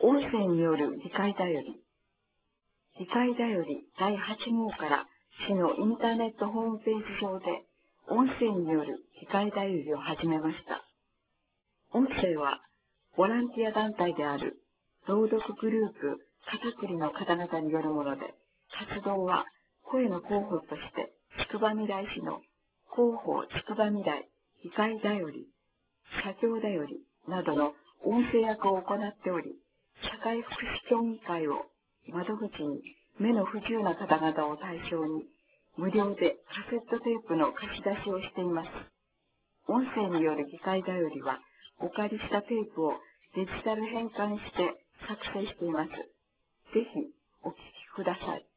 音声による議会だより。議会だより第8号から市のインターネットホームページ上で音声による議会だよりを始めました。音声はボランティア団体である朗読グループ片栗の方々によるもので、活動は声の候補として筑波未来市の広報筑波未来議会だより、社協だよりなどの音声役を行っており、社会福祉協議会を窓口に目の不自由な方々を対象に無料でカセットテープの貸し出しをしています。音声による議会だよりはお借りしたテープをデジタル変換して作成しています。ぜひお聞きください。